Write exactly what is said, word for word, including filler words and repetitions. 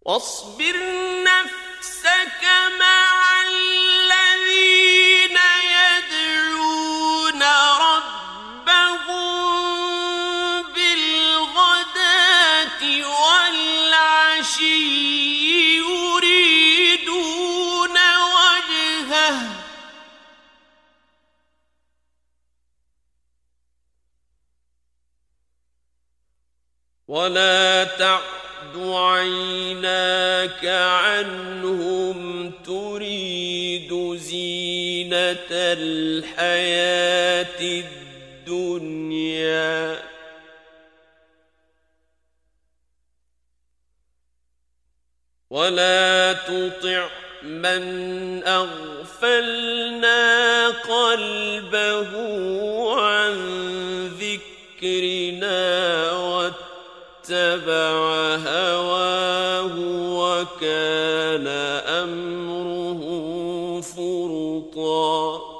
واصبر نفسك مع الذين يدعون ربهم بالغداة والعشي يريدون وجهه ولا تعد عيناك عنهم تريد زينة الحياة الدنيا ولا تطع من أغفلنا قلبه عن ذكرنا واتبع هواه وكان أمره فرطا